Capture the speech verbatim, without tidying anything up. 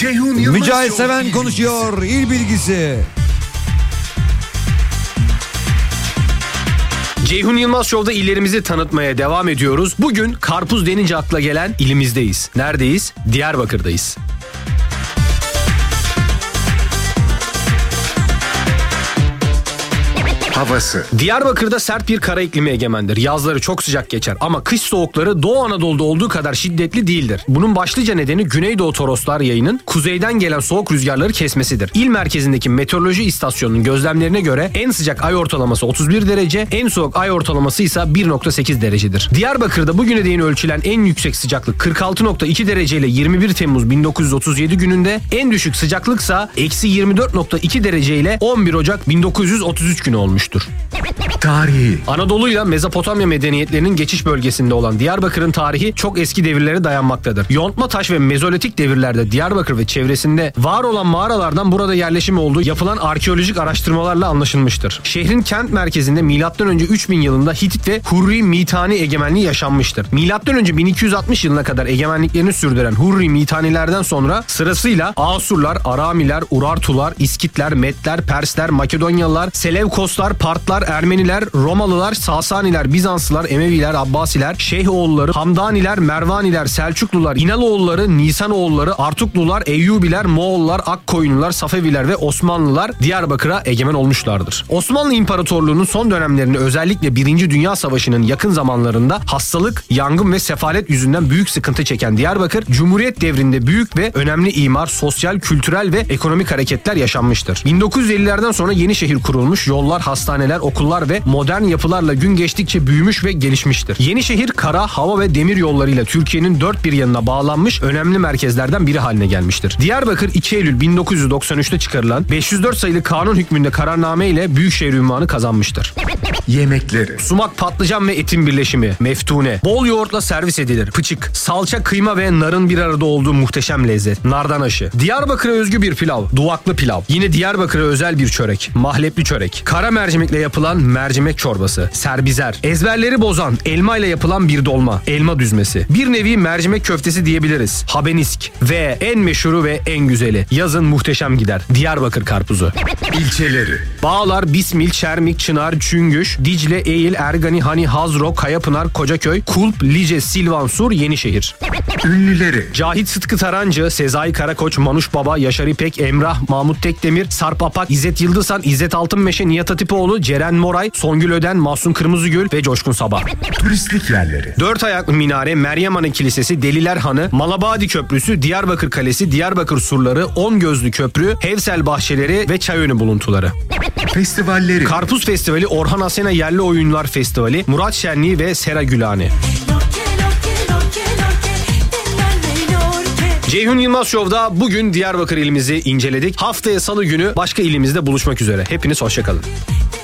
Ceyhun Yılmaz Mücahit Show Seven il konuşuyor. İl bilgisi. Ceyhun Yılmaz Show'da illerimizi tanıtmaya devam ediyoruz. Bugün karpuz denince akla gelen ilimizdeyiz. Neredeyiz? Diyarbakır'dayız. Havası. Diyarbakır'da sert bir kara iklimi egemendir. Yazları çok sıcak geçer ama kış soğukları Doğu Anadolu'da olduğu kadar şiddetli değildir. Bunun başlıca nedeni Güneydoğu Toroslar yayının kuzeyden gelen soğuk rüzgarları kesmesidir. İl merkezindeki meteoroloji istasyonunun gözlemlerine göre en sıcak ay ortalaması otuz bir derece, en soğuk ay ortalaması ise bir nokta sekiz derecedir. Diyarbakır'da bugüne değin ölçülen en yüksek sıcaklık kırk altı nokta iki derece ile yirmi bir Temmuz bin dokuz yüz otuz yedi gününde, en düşük sıcaklıksa eksi yirmi dört nokta iki derece ile on bir Ocak bin dokuz yüz otuz üç günü olmuştur. Tarihi. Anadolu ile Mezopotamya medeniyetlerinin geçiş bölgesinde olan Diyarbakır'ın tarihi çok eski devirlere dayanmaktadır. Yontma taş ve mezolitik devirlerde Diyarbakır ve çevresinde var olan mağaralardan burada yerleşim olduğu yapılan arkeolojik araştırmalarla anlaşılmıştır. Şehrin kent merkezinde milattan önce üç bin yılında Hitit ve Hurri Mitani egemenliği yaşanmıştır. Milattan önce bin iki yüz altmış yılına kadar egemenliklerini sürdüren Hurri Mitanilerden sonra sırasıyla Asurlar, Aramiler, Urartular, İskitler, Metler, Persler, Makedonyalılar, Selevkoslar, Partlar, Ermeniler, Romalılar, Sasaniler, Bizanslılar, Emeviler, Abbasiler, Şeyhoğulları, Hamdaniler, Mervaniler, Selçuklular, İnaloğulları, Nisanoğulları, Artuklular, Eyyubiler, Moğollar, Akkoyunlular, Safeviler ve Osmanlılar Diyarbakır'a egemen olmuşlardır. Osmanlı İmparatorluğu'nun son dönemlerinde özellikle Birinci Dünya Savaşı'nın yakın zamanlarında hastalık, yangın ve sefalet yüzünden büyük sıkıntı çeken Diyarbakır, Cumhuriyet devrinde büyük ve önemli imar, sosyal, kültürel ve ekonomik hareketler yaşanmıştır. bin dokuz yüz ellilerden sonra yeni şehir kurulmuş, yollar, hastaneler, okullar ve modern yapılarla gün geçtikçe büyümüş ve gelişmiştir. Yenişehir kara, hava ve demir yollarıyla Türkiye'nin dört bir yanına bağlanmış önemli merkezlerden biri haline gelmiştir. Diyarbakır iki Eylül bin dokuz yüz doksan üçte çıkarılan beş yüz dört sayılı kanun hükmünde kararname ile Büyükşehir unvanı kazanmıştır. Yemekleri. Sumak, patlıcan ve etin birleşimi, meftune. Bol yoğurtla servis edilir. Pıçık, salça, kıyma ve narın bir arada olduğu muhteşem lezzet. Nardan aşı. Diyarbakır'a özgü bir pilav. Duvaklı pilav. Yine Diyarbakır'a özel bir çörek. Mahlepli çörek. Kara mercimekle yapılan mercimek çorbası. Serbizer. Ezberleri bozan elma ile yapılan bir dolma. Elma düzmesi. Bir nevi mercimek köftesi diyebiliriz. Habenisk. Ve en meşhuru ve en güzeli. Yazın muhteşem gider. Diyarbakır karpuzu. İlçeleri. Bağlar, Bismil, Çermik, Çınar, Çüngüş, Dicle, Eğil, Ergani, Hani, Hazro, Kayapınar, Kocaköy, Kulp, Lice, Silvansur, Yenişehir. Ünlüleri. Cahit Sıtkı Tarancı, Sezai Karakoç, Manuş Baba, Yaşar İpek, Emrah, Mahmut Tekdemir, Sarp Apak, İzzet Yıldızhan, İzzet Altınmeşe, Nihat Hatipoğlu, Ceren Moray, Songül Öden, Mahsun Kırmızıgül ve Coşkun Sabah. Turistik yerleri. Dört ayaklı minare, Meryem Ana Kilisesi, Deliler Hanı, Malabadi Köprüsü, Diyarbakır Kalesi, Diyarbakır Surları, On Gözlü Köprü, Hevsel Bahçeleri ve Çayönü buluntuları. Festivalleri. Karpuz Festivali, Orhan Asena Yerli Oyunlar Festivali, Murat Şenliği ve Sera Gülhane. Ceyhun Yılmaz Show'da bugün Diyarbakır ilimizi inceledik. Haftaya Salı günü başka ilimizde buluşmak üzere. Hepiniz hoşça kalın.